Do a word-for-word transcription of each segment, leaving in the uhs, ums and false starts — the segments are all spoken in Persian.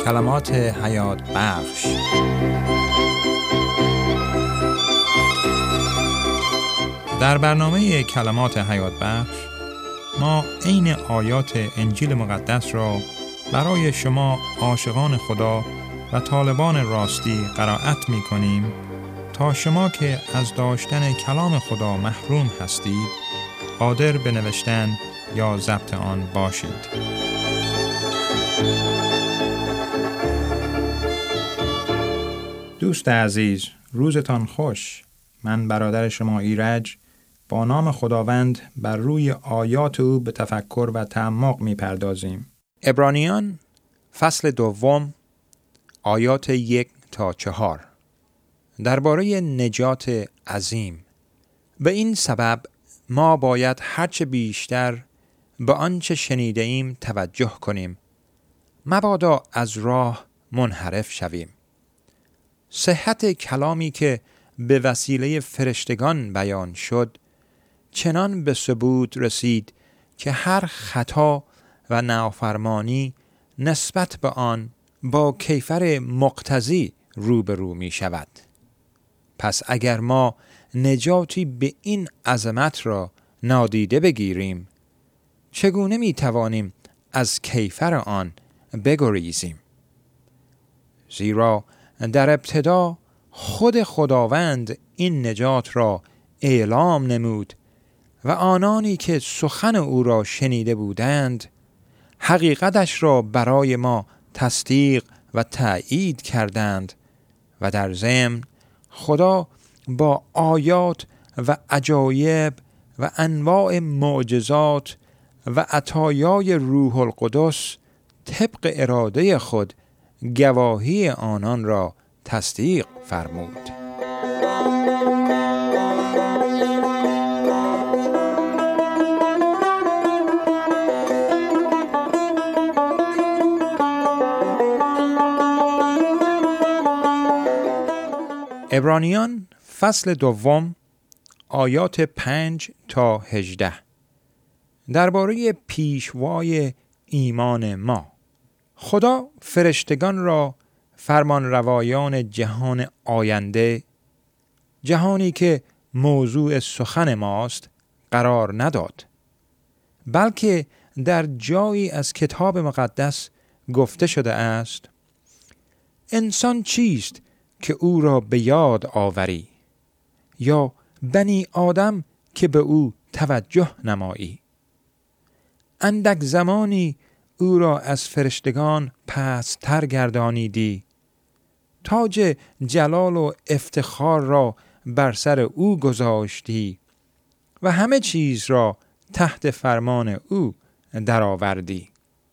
کلمات حیات بخش. در برنامه کلمات حیات بخش ما عین آیات انجیل مقدس را برای شما عاشقان خدا و طالبان راستی قرائت می کنیم تا شما که از داشتن کلام خدا محروم هستید قادر به نوشتن یا ضبط آن باشید. دوست عزیز، روزتان خوش. من برادر شما ایرج با نام خداوند بر روی آیات او به تفکر و تعمق می پردازیم. عبرانیان فصل دوم آیات یک تا چهار درباره نجات عظیم. به این سبب ما باید هرچه بیشتر به آنچه شنیده ایم توجه کنیم، مبادا از راه منحرف شویم. صحت کلامی که به وسیله فرشتگان بیان شد چنان به ثبوت رسید که هر خطا و نافرمانی نسبت به آن با کیفر مقتضی روبرو می شود. پس اگر ما نجاتی به این عظمت را نادیده بگیریم، چگونه می توانیم از کیفر آن بگریزیم؟ زیرا در ابتدا خود خداوند این نجات را اعلام نمود و آنانی که سخن او را شنیده بودند حقیقتش را برای ما تصدیق و تأیید کردند و در ضمن خدا با آیات و عجایب و انواع معجزات و عطایای روح القدس طبق اراده خود گواهی آنان را تصدیق فرمود. عبرانیان فصل دوم آیات پنج تا هجده درباره پیشوای ایمان ما. خدا فرشتگان را فرمان روایان جهان آینده، جهانی که موضوع سخن ماست، قرار نداد، بلکه در جایی از کتاب مقدس گفته شده است: انسان چیست که او را به یاد آوری، یا بنی آدم که به او توجه نمایی؟ اندک زمانی او را از فرشتگان پست‌تر گردانیدی، تاج جلال و افتخار را بر سر او گذاشتی و همه چیز را تحت فرمان او درآوردی.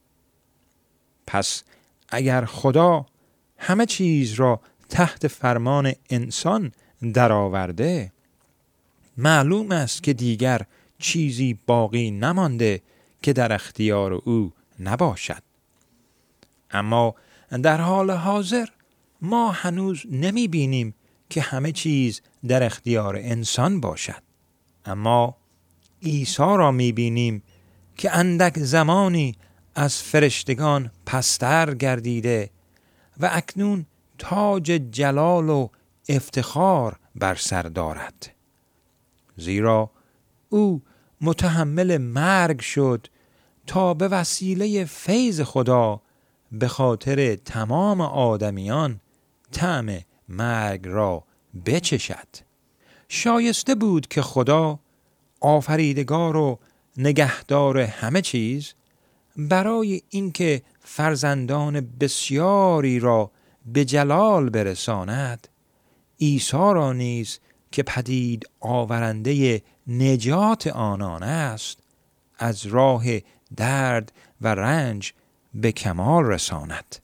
پس اگر خدا همه چیز را تحت فرمان انسان درآورده، معلوم است که دیگر چیزی باقی نمانده که در اختیار او نباشد. اما در حال حاضر ما هنوز نمی بینیم که همه چیز در اختیار انسان باشد، اما عیسی را می بینیم که اندک زمانی از فرشتگان پستر گردیده و اکنون تاج جلال و افتخار بر سر دارد، زیرا او متحمل مرگ شد تا به وسیله فیض خدا به خاطر تمام آدمیان طعم مرگ را بچشد. شایسته بود که خدا آفریدگار و نگهدار همه چیز برای اینکه فرزندان بسیاری را به جلال برساند، عیسی را نیز که پدید آورنده نجات آنان است از راه درد و رنج به کمال رساند.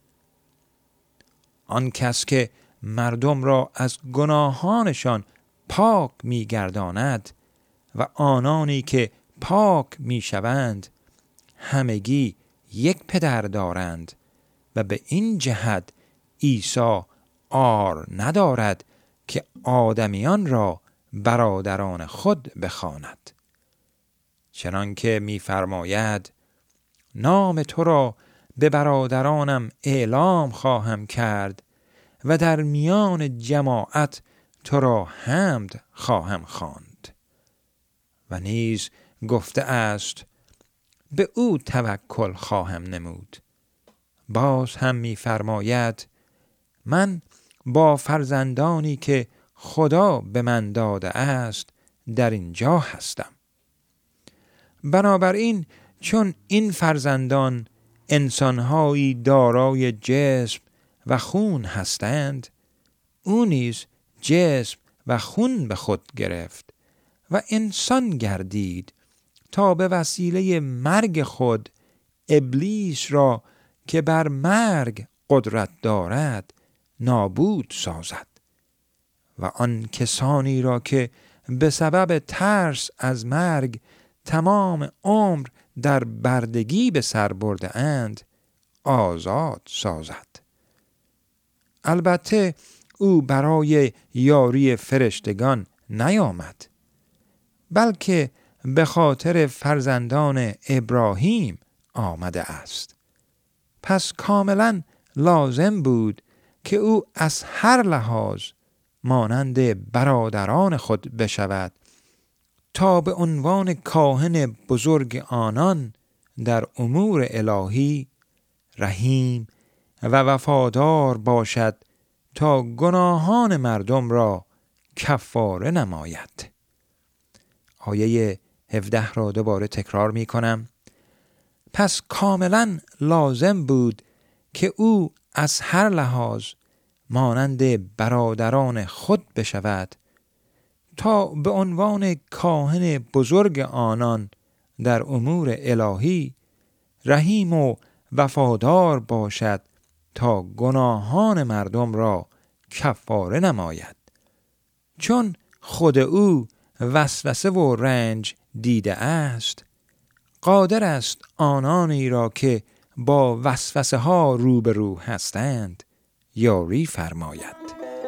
آن کس که مردم را از گناهانشان پاک می گرداند و آنانی که پاک می شوند همگی یک پدر دارند و به این جهت عیسی عار ندارد که آدمیان را برادران خود بخواند، چنانکه می فرماید: نام تو را به برادرانم اعلام خواهم کرد و در میان جماعت تو را حمد خواهم خواند. و نیز گفته است به او توکل خواهم نمود. باز هم می فرماید من با فرزندانی که خدا به من داده است در اینجا هستم. بنابراین چون این فرزندان انسانهایی دارای جسم و خون هستند، او نیز جسم و خون به خود گرفت و انسان گردید تا به وسیله مرگ خود ابلیس را که بر مرگ قدرت دارد نابود سازد و آن کسانی را که به سبب ترس از مرگ تمام عمر در بردگی به سر برده اند آزاد سازد. البته او برای یاری فرشتگان نیامد، بلکه به خاطر فرزندان ابراهیم آمده است. پس کاملا لازم بود که او از هر لحاظ مانند برادران خود بشود تا به عنوان کاهن بزرگ آنان در امور الهی رحیم و وفادار باشد تا گناهان مردم را کفاره نماید. آیه هفده را دوباره تکرار می کنم. پس کاملا لازم بود که او از هر لحاظ مانند برادران خود بشود تا به عنوان کاهن بزرگ آنان در امور الهی رحیم و وفادار باشد تا گناهان مردم را کفاره نماید، چون خود او وسوسه و رنج دیده است. قادر است آنانی را که با وسوسه ها روبرو هستند یاری فرماید.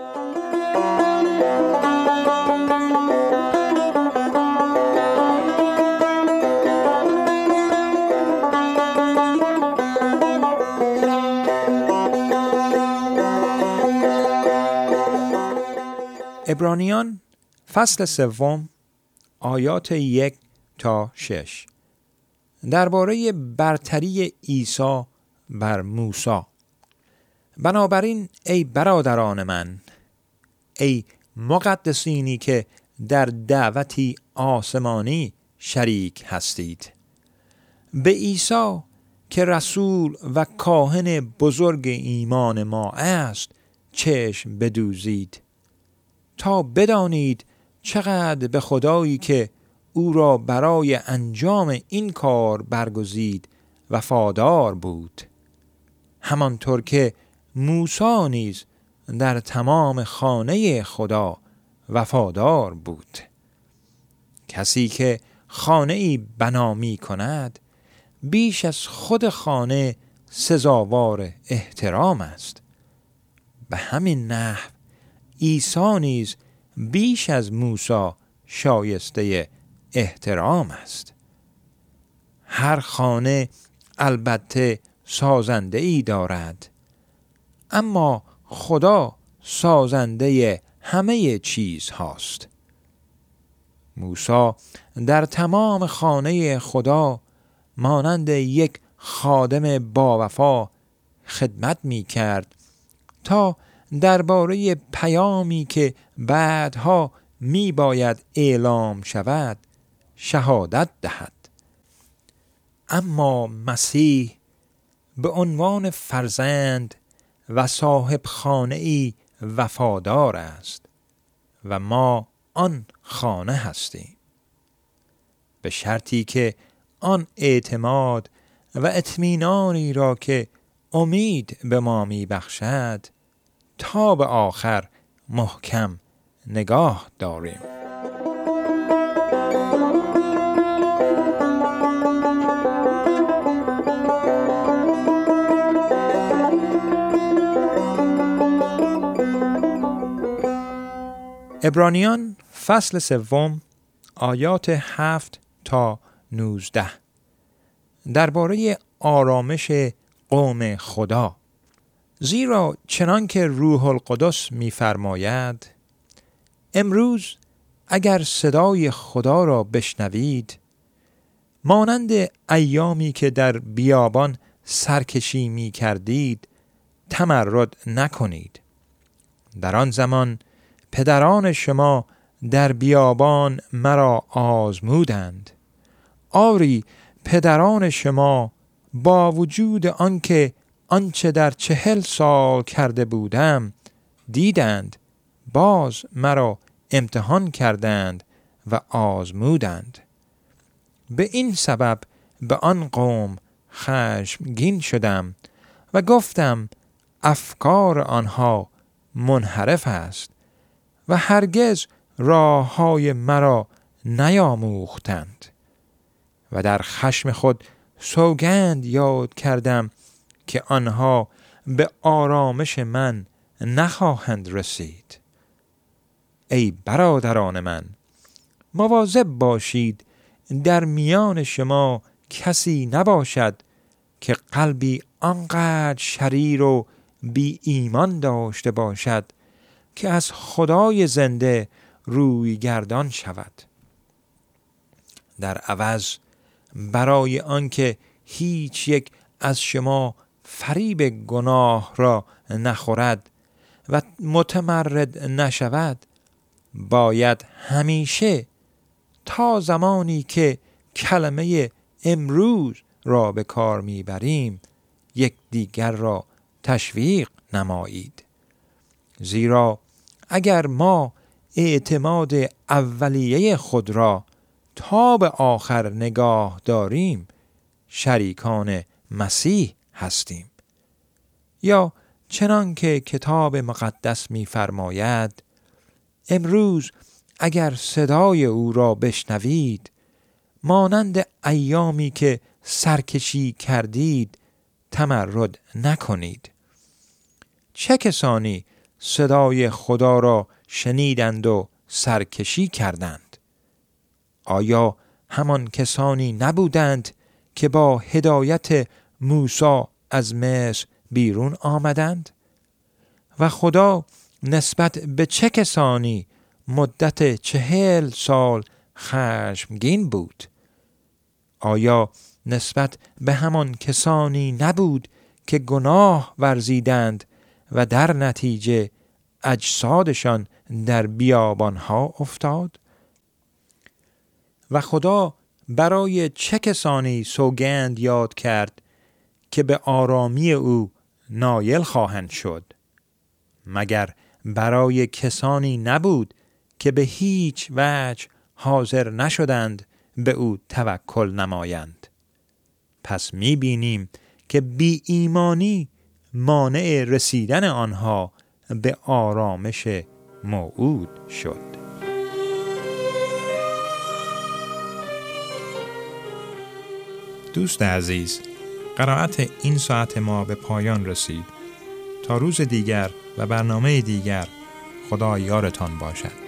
عبرانیان فصل سوم آیات یک تا شش درباره برتری عیسی بر موسی. بنابراین ای برادران من، ای مقدسینی که در دعوتی آسمانی شریک هستید، به عیسی که رسول و کاهن بزرگ ایمان ما است چشم بدوزید تا بدانید چقدر به خدایی که او را برای انجام این کار برگزید وفادار بود، همانطور که موسی نیز در تمام خانه خدا وفادار بود. کسی که خانه ای بنا می کند بیش از خود خانه سزاوار احترام است. به همین نحو عیسی نیز بیش از موسی شایسته احترام است. هر خانه البته سازنده ای دارد، اما خدا سازنده همه چیز هاست. موسی در تمام خانه خدا مانند یک خادم با وفا خدمت می کرد تا درباره پیامی که بعدها می باید اعلام شود شهادت دهد. اما مسیح به عنوان فرزند و صاحب خانه‌ای وفادار است و ما آن خانه هستیم، به شرطی که آن اعتماد و اطمینانی را که امید به ما می بخشد تا به آخر محکم نگاه داریم. عبرانیان فصل سوم آیات هفت تا نوزده درباره آرامش قوم خدا. زیرا چنان که روح القدس می‌فرماید: امروز اگر صدای خدا را بشنوید، مانند ایامی که در بیابان سرکشی می کردید تمرد نکنید. در آن زمان پدران شما در بیابان مرا آزمودند. آری پدران شما با وجود آنکه آنچه در چهل سال کرده بودم دیدند، باز مرا امتحان کردند و آزمودند. به این سبب به آن قوم خشمگین شدم و گفتم افکار آنها منحرف است و هرگز راه های مرا نیاموختند. و در خشم خود سوگند یاد کردم که آنها به آرامش من نخواهند رسید. ای برادران من، مواظب باشید در میان شما کسی نباشد که قلبی آنقدر شریر و بی ایمان داشته باشد که از خدای زنده روی گردان شود. در عوض برای آنکه هیچ یک از شما فریب گناه را نخورد و متمرد نشود، باید همیشه تا زمانی که کلمه امروز را به کار میبریم یک دیگر را تشویق نمایید. زیرا اگر ما اعتماد اولیه خود را تا به آخر نگاه داریم، شریکان مسیح هستیم. یا چنان که کتاب مقدس می‌فرماید: امروز اگر صدای او را بشنوید، مانند ایامی که سرکشی کردید تمرد نکنید. چه کسانی صدای خدا را شنیدند و سرکشی کردند؟ آیا همان کسانی نبودند که با هدایت موسی از مصر بیرون آمدند؟ و خدا نسبت به چه کسانی مدت چهل سال خشمگین بود؟ آیا نسبت به همان کسانی نبود که گناه ورزیدند و در نتیجه اجسادشان در بیابانها افتاد؟ و خدا برای چه کسانی سوگند یاد کرد که به آرامی او نایل خواهند شد؟ مگر برای کسانی نبود که به هیچ وجه حاضر نشدند به او توکل نمایند؟ پس می‌بینیم که بی ایمانی مانع رسیدن آنها به آرامش موعود شد. دوست عزیز، قرائت این ساعت ما به پایان رسید. تا روز دیگر و برنامه دیگر، خدا یارتان باشد.